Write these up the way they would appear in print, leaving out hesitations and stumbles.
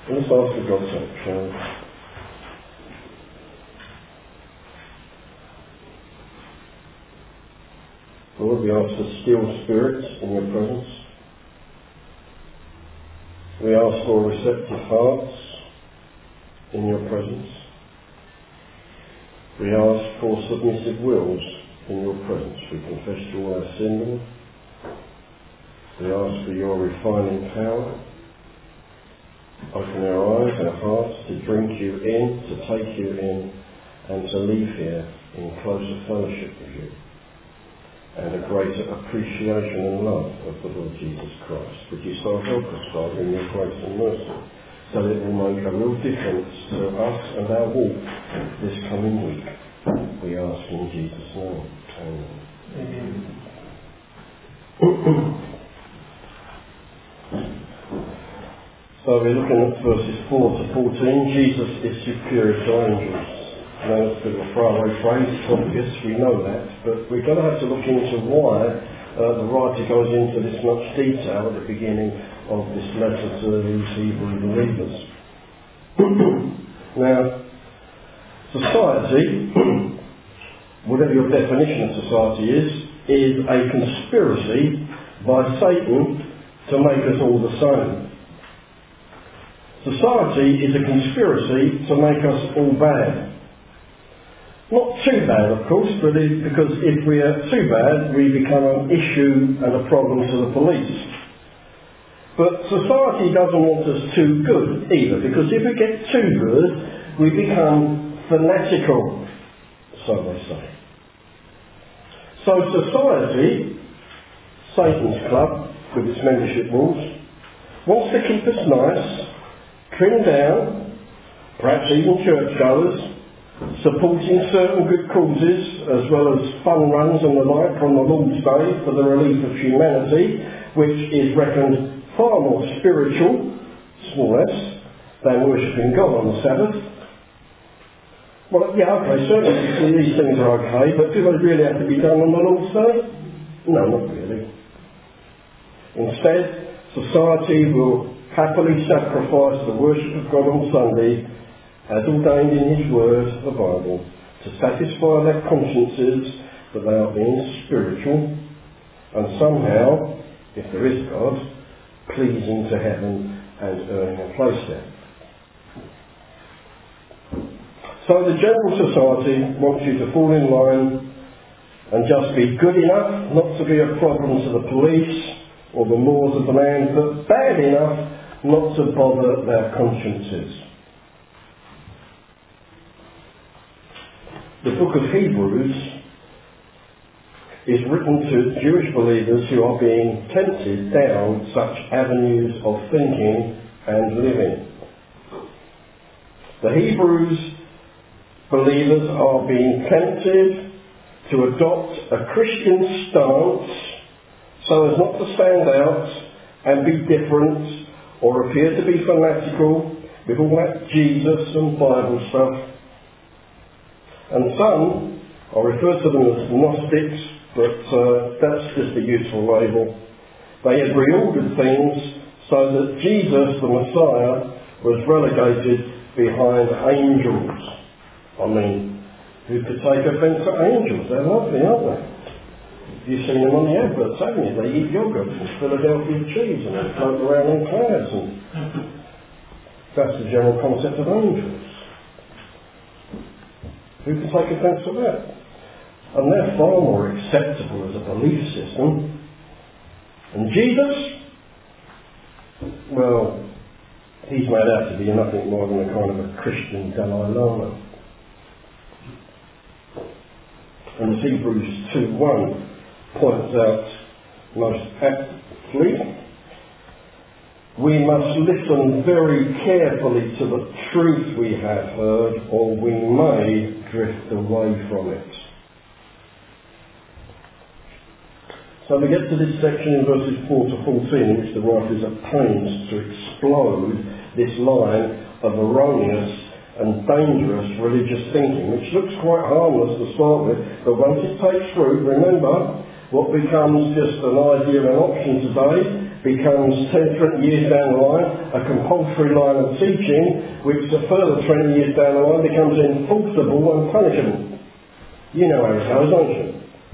Let's ask for God's help, shall we? Lord, we ask for still spirits in your presence. We ask for receptive hearts in your presence. We ask for submissive wills in your presence. We confess to all our sin, Lord. We ask for your refining power. Open our eyes, our hearts to drink you in, to take you in, and to leave here in closer fellowship with you, and a greater appreciation and love of the Lord Jesus Christ. Would you so help us, Father, in your grace and mercy, so that it will make a real difference to us and our walk this coming week. We ask in Jesus' name. Amen. So we're looking at verses 4 to 14. Jesus is superior to angels. Now it's a bit of a faraway phrase, it's obvious, we know that, but we're going to have to look into why the writer goes into this much detail at the beginning of this letter to these Hebrew believers. Now, society, whatever your definition of society is a conspiracy by Satan to make us all the same. Society is a conspiracy to make us all bad. Not too bad, of course, because if we are too bad, we become an issue and a problem to the police. But society doesn't want us too good either, because if we get too good, we become fanatical, so they say. So society, Satan's club, with its membership rules, wants to keep us nice, trimmed down, perhaps even churchgoers, supporting certain good causes as well as fun runs and the like on the Lord's Day for the relief of humanity, which is reckoned far more spiritual, small s, than worshipping God on the Sabbath. Well, yeah, okay, certainly these things are okay, but do they really have to be done on the Lord's Day? No, not really. Instead, society will happily sacrifice the worship of God on Sunday, as ordained in His Word, the Bible, to satisfy their consciences that they are being spiritual, and somehow, if there is God, pleasing to heaven and earning a place there. So the general society wants you to fall in line and just be good enough not to be a problem to the police or the laws of the land, but bad enough not to bother their consciences. The book of Hebrews is written to Jewish believers who are being tempted down such avenues of thinking and living. The Hebrews believers are being tempted to adopt a Christian stance so as not to stand out and be different or appear to be fanatical with all that Jesus and Bible stuff. And some, I refer to them as Gnostics, but that's just a useful label. They had reordered things so that Jesus, the Messiah, was relegated behind angels. I mean, who could take offence at angels? They're lovely, aren't they? You've seen them on the adverts, haven't you? They eat yogurt and Philadelphia cheese and they float around in clouds. And that's the general concept of angels. Who can take offence at that? And they're far more acceptable as a belief system. And Jesus, well, he's made out to be nothing more than a kind of a Christian Dalai Lama. And as Hebrews 2:1 points out most aptly, we must listen very carefully to the truth we have heard, or we may drift away from it. So we get to this section in verses 4 to 14 in which the writer is at pains to explode this line of erroneous and dangerous religious thinking, which looks quite harmless to start with, but once it takes root, remember, what becomes just an idea, an option today, becomes 10, 20 years down the line a compulsory line of teaching, which a further 20 years down the line becomes enforceable and punishable. You know how it goes, don't you?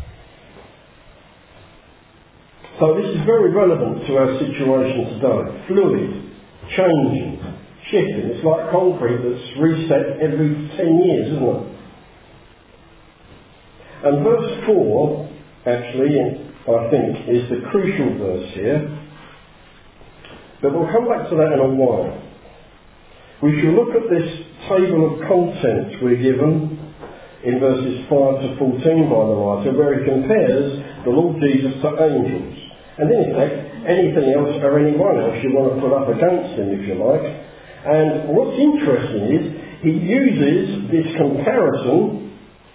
So this is very relevant to our situation today. Fluid, changing, shifting. It's like concrete that's reset every 10 years, isn't it? And verse 4, actually, I think, is the crucial verse here. But we'll come back to that in a while. We shall look at this table of contents we're given in verses 5 to 14 by the writer, where he compares the Lord Jesus to angels. And in effect, anything else or anyone else you want to put up against him, if you like. And what's interesting is he uses this comparison,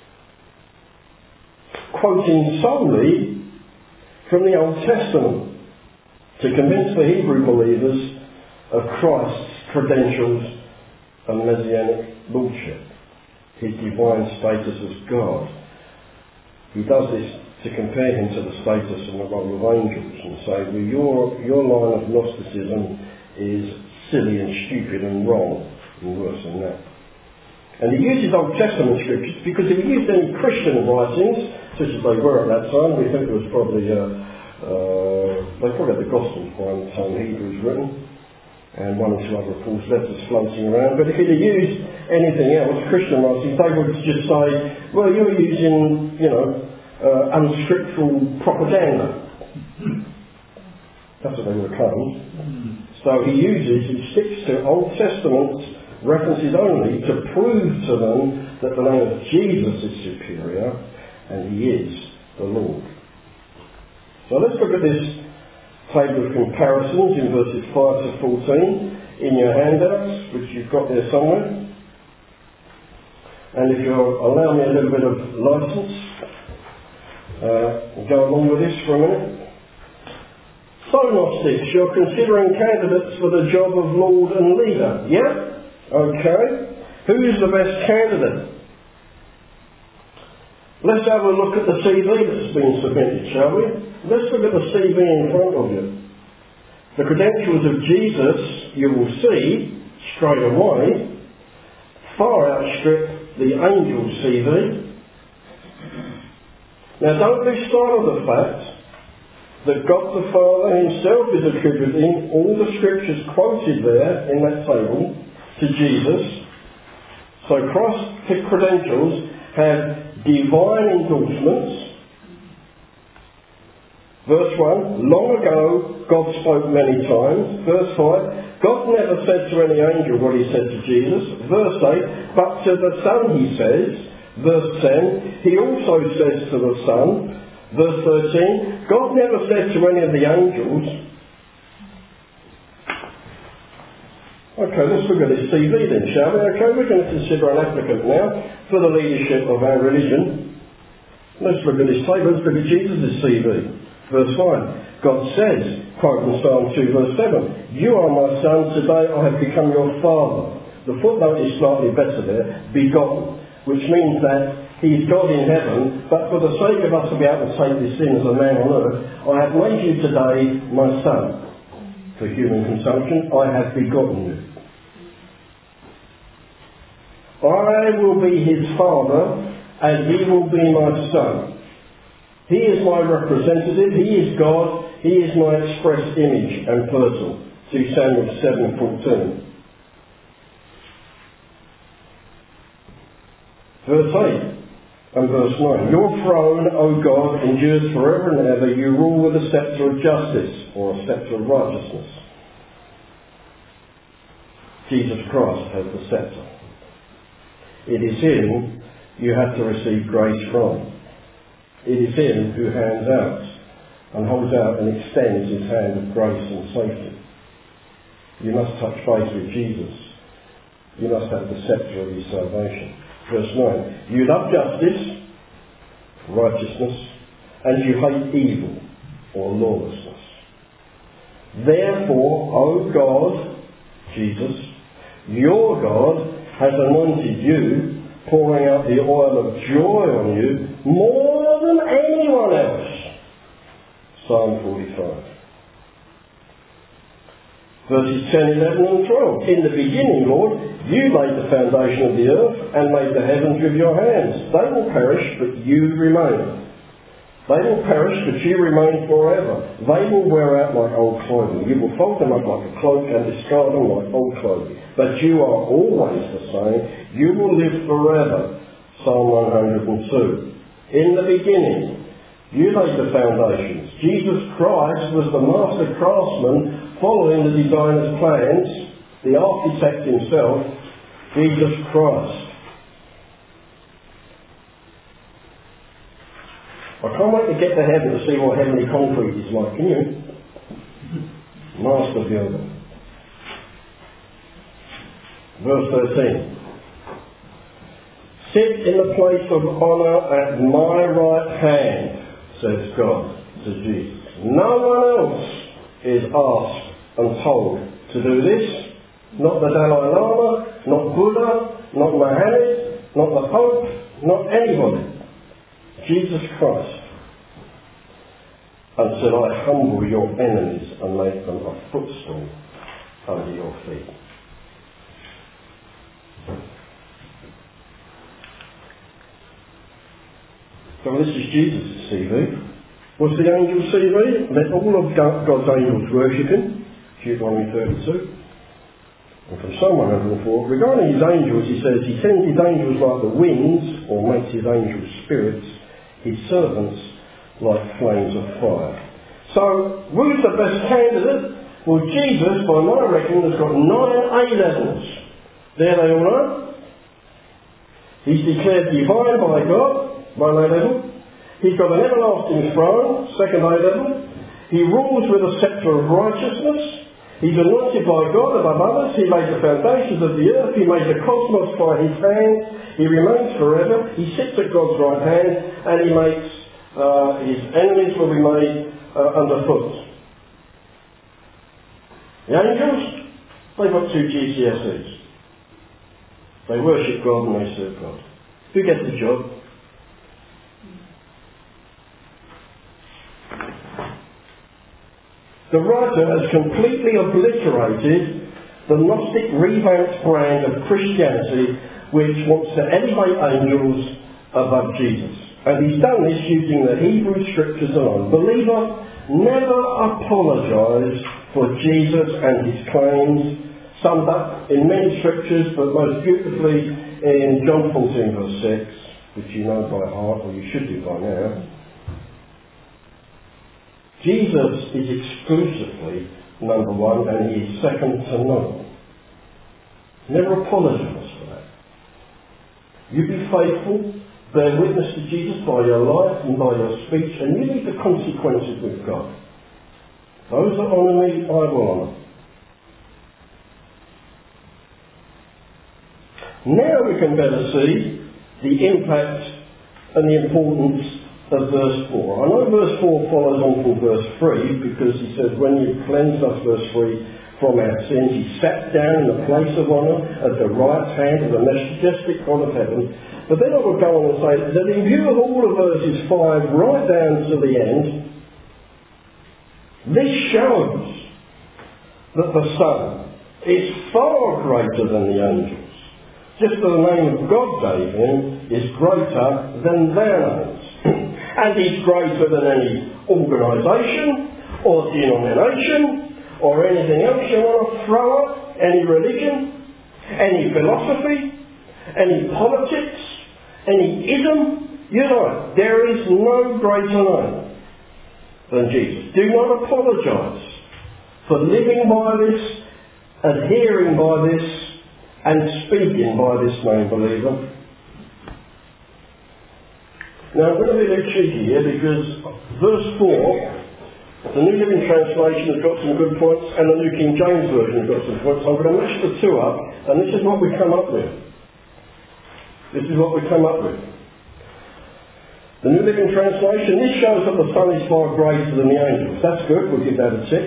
quoting solely from the Old Testament, to convince the Hebrew believers of Christ's credentials and messianic lordship, his divine status as God. He does this to compare him to the status and the role of angels and say, well, your line of Gnosticism is silly and stupid and wrong, and worse than that. And he uses Old Testament scriptures because if he used any Christian writings, such as they were at that time, we think it was probably they probably had the Gospels by the time Hebrews written, and one or two other Paul's letters floating around. But if he'd have used anything else, Christian writings, they would just say, well, you're using, unscriptural propaganda. That's what they would have claimed. So he sticks to Old Testament references only to prove to them that the name of Jesus is superior and he is the Lord. So let's look at this table of comparisons in verses 5 to 14 in your handouts, which you've got there somewhere. And if you'll allow me a little bit of license, go along with this for a minute. So, Gnostics, you're considering candidates for the job of Lord and leader, yeah? Okay. Who's the best candidate? Let's have a look at the CV that's been submitted, shall we? Let's look at the CV in front of you. The credentials of Jesus, you will see, straight away, far outstrip the angel CV. Now don't lose sight of the fact that God the Father himself is attributing all the scriptures quoted there in that table to Jesus. So Christ's credentials have divine endorsements. Verse 1, long ago God spoke many times. Verse 5, God never said to any angel what he said to Jesus. Verse 8, but to the Son he says. Verse 10, he also says to the Son. Verse 13, God never said to any of the angels. Okay, let's look at his CV then, shall we? Okay, we're going to consider an applicant now for the leadership of our religion. Let's look at his table. Let's look at Jesus' CV. Verse 5, God says, quoting Psalm 2 verse 7, you are my son, today I have become your father. The footnote is slightly better there, begotten, which means that he's God in heaven, but for the sake of us to be able to take this in as a man on earth, I have made you today my son. For human consumption, I have begotten you. I will be his father, and he will be my son. He is my representative, he is God, he is my express image and person. 2 Samuel 7:14. Verse 8 and verse 9. Your throne, O God, endures forever and ever. You rule with a sceptre of justice, or a sceptre of righteousness. Jesus Christ has the sceptre. It is him you have to receive grace from. It is him who hands out and holds out and extends his hand of grace and safety. You must touch base with Jesus. You must have the sceptre of his salvation. Verse 9. You love justice, righteousness, and you hate evil or lawlessness. Therefore, O God, Jesus, your God has anointed you, pouring out the oil of joy on you more than anyone else. Psalm 45. Verses 10, 11 and 12. In the beginning, Lord, you laid the foundation of the earth and made the heavens with your hands. They will perish, but you remain. They will perish, but you remain forever. They will wear out like old clothing. You will fold them up like a cloak and discard them like old clothing. But you are always the same. You will live forever. Psalm 102. In the beginning, you laid the foundations. Jesus Christ was the master craftsman following the designer's plans, the architect himself, Jesus Christ. I can't wait to get to heaven to see what heavenly concrete is like, can you? Master builder. Verse 13. Sit in the place of honour at my right hand, says God to Jesus. No one else is asked and told to do this. Not the Dalai Lama, not Buddha, not Muhammad, not the Pope, not anybody. Jesus Christ. Until I humble your enemies and make them a footstool under your feet. So this is Jesus' CV. What's the angel's CV? Let all of God's angels worship him. Deuteronomy 32. And from Psalm 104, regarding his angels, he says, he sends his angels like the winds, or makes his angels spirits, his servants like flames of fire. So, who's the best candidate? Well, Jesus, by my reckoning, has got 9 A-levels. There they all are. He's declared divine by God, 1 A-level. He's got an everlasting throne, 2nd A-level. He rules with a sceptre of righteousness. He's anointed by God above others. He laid the foundations of the earth. He made the cosmos by his hand. He remains forever. He sits at God's right hand, and he makes his enemies will be made underfoot. The angels, they've got 2 GCSEs. They worship God and they serve God. Who gets the job? The writer has completely obliterated the Gnostic revamped brand of Christianity which wants to elevate angels above Jesus. And he's done this using the Hebrew scriptures alone. Believer, never apologise for Jesus and his claims, summed up in many scriptures, but most beautifully in John 14 verse 6, which you know by heart, or you should do by now. Jesus is exclusively number one, and he is second to none. Never apologise for that. You be faithful, bear witness to Jesus by your life and by your speech, and you need the consequences with God. Those that honour me, I will honour. Now we can better see the impact and the importance of verse 4. I know verse 4 follows on from verse 3 because he says, when you cleansed us, verse 3, from our sins, he sat down in the place of honour at the right hand of the majestic God of heaven. But then I will go on and say that in view of all of verses 5 right down to the end, this shows that the Son is far greater than the angels. Just as the name of God gave him is greater than their names. And he's greater than any organisation or denomination or anything else you want to throw at, any religion, any philosophy, any politics, any ism. You know, there is no greater name than Jesus. Do not apologise for living by this, adhering by this, and speaking by this name, believer. Now I'm going to be a bit cheeky here because verse 4, the New Living Translation has got some good points and the New King James Version has got some points. I'm going to mash the two up, and this is what we come up with. This is what we come up with. The New Living Translation, this shows that the Son is far greater than the angels. That's good, we'll give that a tick.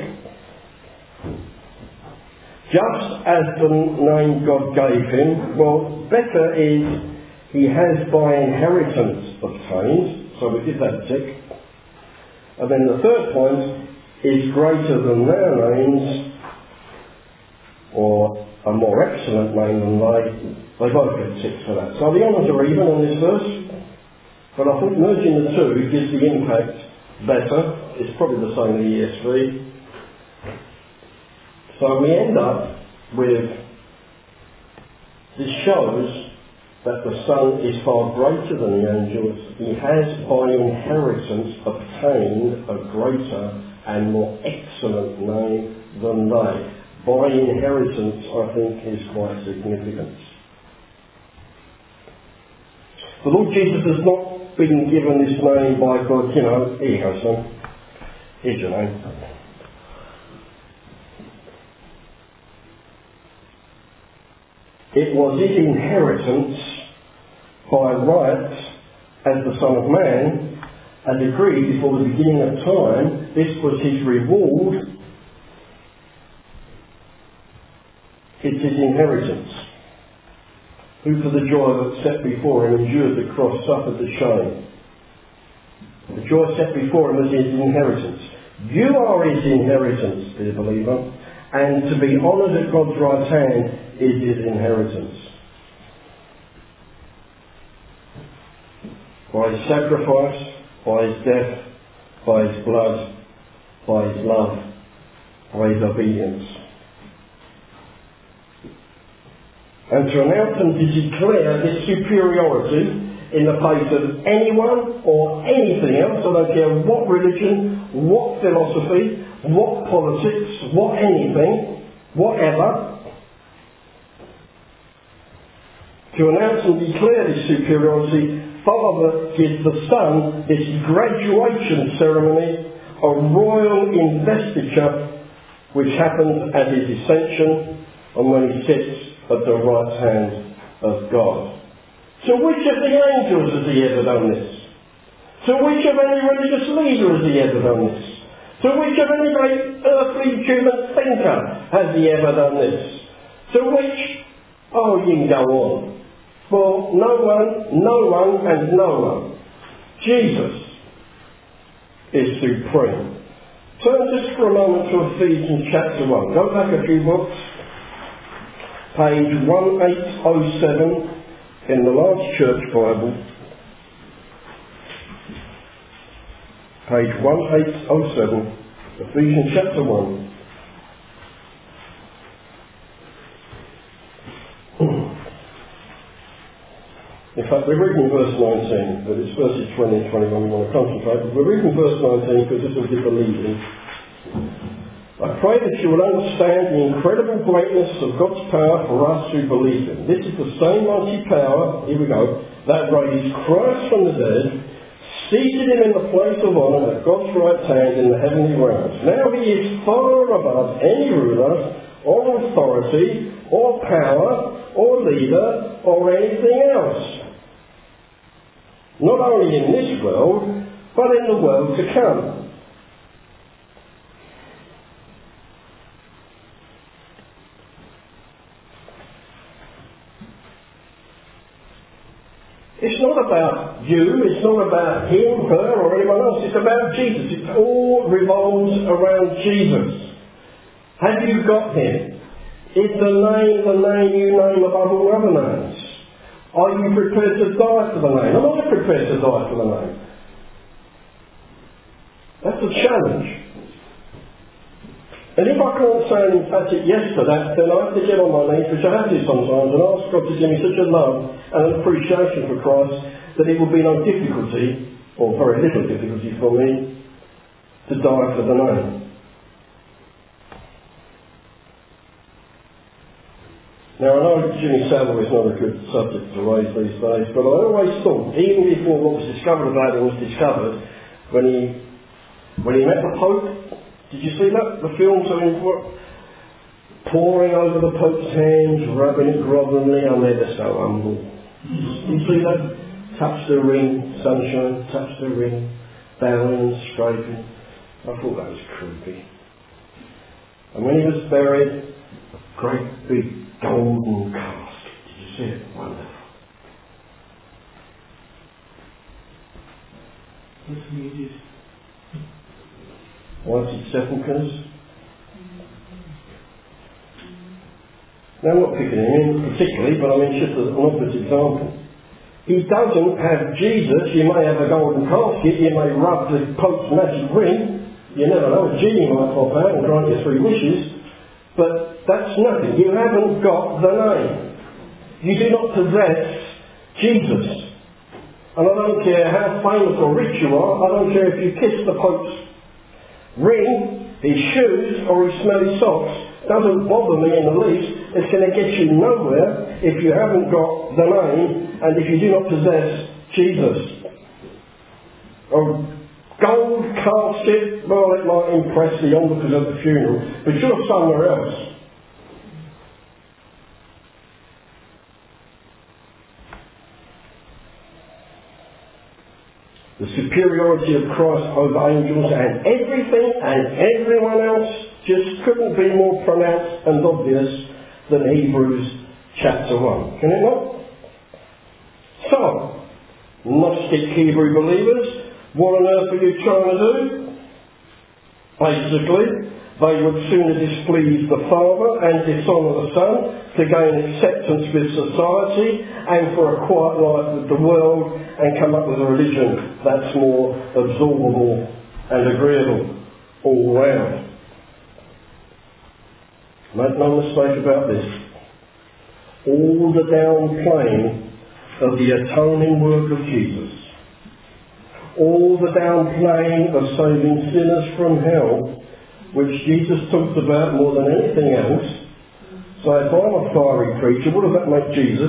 Just as the name God gave him, well, better is he has by inheritance obtained, so we give that a tick. And then the third point is greater than their names, or a more excellent name than they both get ticks for that. So the honours are even on this verse, but I think merging the two gives the impact better. It's probably the same in the ESV. So we end up with, this shows that the Son is far greater than the angels. He has by inheritance obtained a greater and more excellent name than they. By inheritance, I think, is quite significant. The Lord Jesus has not been given this name by God, here you go, son. Here's your name. It was his inheritance by right as the Son of Man, and agreed before the beginning of time. This was his reward. It's his inheritance. Who for the joy that set before him endured the cross, suffered the shame. The joy set before him was his inheritance. You are his inheritance, dear believer, and to be honoured at God's right hand is his inheritance. By his sacrifice, by his death, by his blood, by his love, by his obedience. And to announce and to declare his superiority in the face of anyone or anything else, I don't care what religion, what philosophy, what politics, what anything, whatever. To announce and declare this superiority, Father gives the Son this graduation ceremony, a royal investiture, which happens at his ascension and when he sits at the right hand of God. To which of the angels has he ever done this? To which of any religious leader has he ever done this? To which of any great earthly human thinker has he ever done this? To which, you can go on. For no one and no one. Jesus is supreme. Turn just for a moment to Ephesians chapter 1. Go back a few books. Page 1807 in the Large Church Bible. Page 1807, Ephesians chapter 1. In fact, we're reading verse 19, but it's verses 20 and 21 we want to concentrate. But we're reading verse 19 because this will give the leading. I pray that you will understand the incredible greatness of God's power for us who believe Him. This is the same mighty power, here we go, that raised Christ from the dead, seated Him in the place of honour at God's right hand in the heavenly realms. Now He is far above any ruler, or authority, or power, or leader, or anything else. Not only in this world, but in the world to come. It's not about you, it's not about him, her, or anyone else. It's about Jesus. It all revolves around Jesus. Have you got him? Is the name you name above all other names? Are you prepared to die for the name? Am I prepared to die for the name? That's a challenge. And if I can't say an emphatic yes to that, then I have to get on my knees, which I have to sometimes, and ask God to give me such a love and an appreciation for Christ that it will be no difficulty, or very little difficulty for me, to die for the name. Now I know Jimmy Savile is not a good subject to raise these days, but I always thought, even before what was discovered about him was discovered, when he met the Pope. Did you see that? The films of him pouring over the Pope's hands, rubbing it grovelly, and they're so humble. Did you see that? Touch the ring, sunshine, touch the ring, bowing and scraping. I thought that was creepy. And when he was buried, a great big golden casket. Did you see it? Wonderful. What's needed? Whited sepulchres. Now, I'm not picking him particularly, but I mean, it's just an obvious example. He doesn't have Jesus. You may have a golden casket, you may rub the Pope's magic ring, you never know, a genie might pop out and grant you 3 wishes, but that's nothing. You haven't got the name. You do not possess Jesus. And I don't care how famous or rich you are, I don't care if you kiss the Pope's ring, his shoes, or his smelly socks, doesn't bother me in the least. It's going to get you nowhere if you haven't got the name and if you do not possess Jesus. A gold casket, well, it might impress the onlookers at the funeral, but you're somewhere else. The superiority of Christ over angels and everything and everyone else just couldn't be more pronounced and obvious than Hebrews chapter 1. Can it not? So, Gnostic Hebrew believers, what on earth are you trying to do? Basically, they would sooner displease the Father and dishonour the Son to gain acceptance with society and for a quiet life with the world and come up with a religion that's more absorbable and agreeable all round. Make no mistake about this. All the downplaying of the atoning work of Jesus, all the downplaying of saving sinners from hell, which Jesus talked about more than anything else. So if I'm a fiery creature, what does that make Jesus?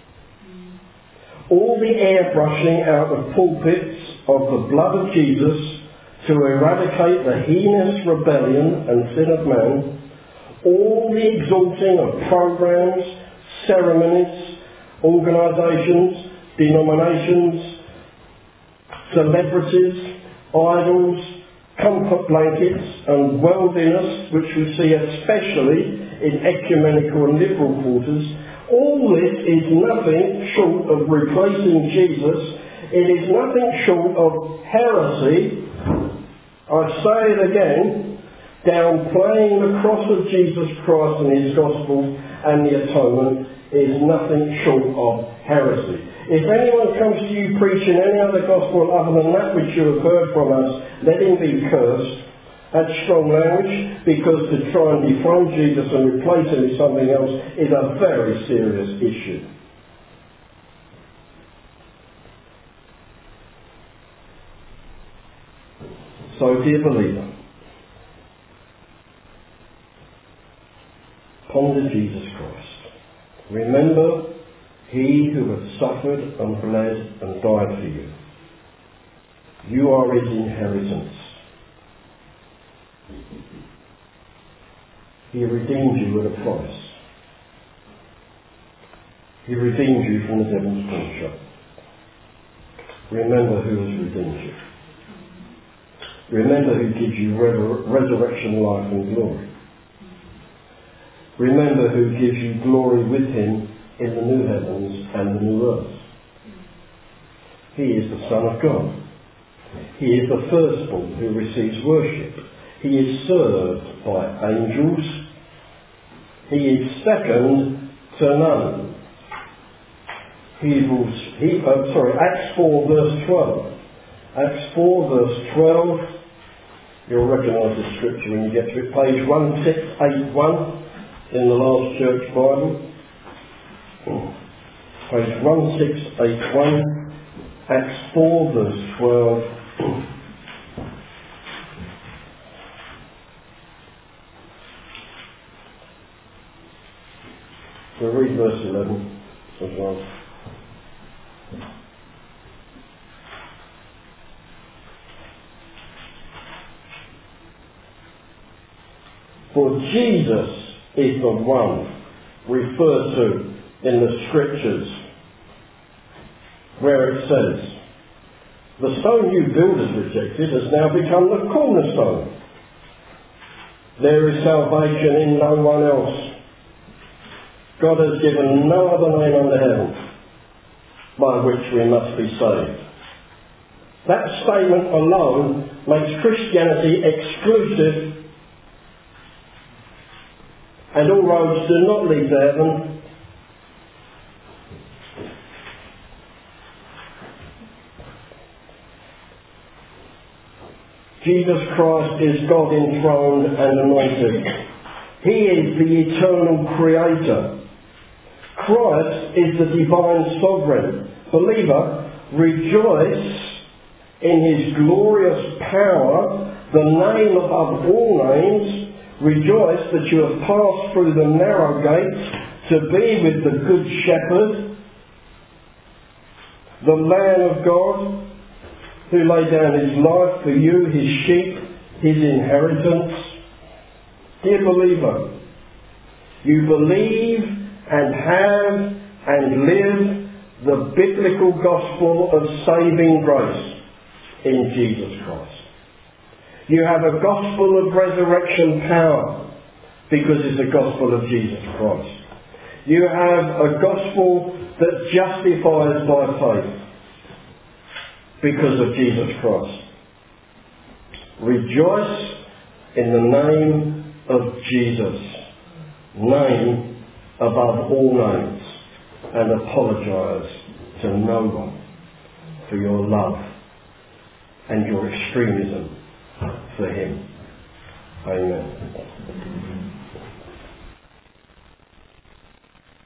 All the airbrushing out of pulpits of the blood of Jesus to eradicate the heinous rebellion and sin of man, all the exalting of programs, ceremonies, organisations, denominations, celebrities, idols, comfort blankets and worldliness, which we see especially in ecumenical and liberal quarters, all this is nothing short of replacing Jesus. It is nothing short of heresy. I say it again, downplaying the cross of Jesus Christ and his gospel and the atonement is nothing short of heresy. If anyone comes to you preaching any other gospel other than that which you have heard from us, let him be cursed. That's strong language, because to try and dethrone Jesus and replace him with something else is a very serious issue. So, dear believer, ponder Jesus Christ. Remember he who hath suffered and bled and died for you. You are his inheritance. He redeemed you at a price. He redeemed you from the devil's pawn. Remember who has redeemed you. Remember who gives you resurrection life and glory. Remember who gives you glory with him in the new heavens and the new earth. He is the Son of God. He is the firstborn who receives worship. He is served by angels. He is second to none. Acts 4 verse 12. Acts 4 verse 12. You'll recognise this scripture when you get to it. Page 1681 in the Last Church Bible. Page 1681. Acts 4 verse 12. We'll read verse 11 as well. For Jesus is the one referred to in the scriptures where it says, the stone you builders rejected has now become the cornerstone. There is salvation in no one else. God has given no other name under heaven by which we must be saved. That statement alone makes Christianity exclusive and all roads do not lead to heaven. Jesus Christ is God enthroned and anointed. He is the eternal creator. Christ is the divine sovereign. Believer, rejoice in his glorious power, the name above all names. Rejoice that you have passed through the narrow gate to be with the Good Shepherd, the Lamb of God, who laid down his life for you, his sheep, his inheritance. Dear believer, you believe and have and live the biblical gospel of saving grace in Jesus Christ. You have a gospel of resurrection power because it's the gospel of Jesus Christ. You have a gospel that justifies by faith because of Jesus Christ. Rejoice in the name of Jesus, name above all names, and apologise to no one for your love and your extremism for him. Amen.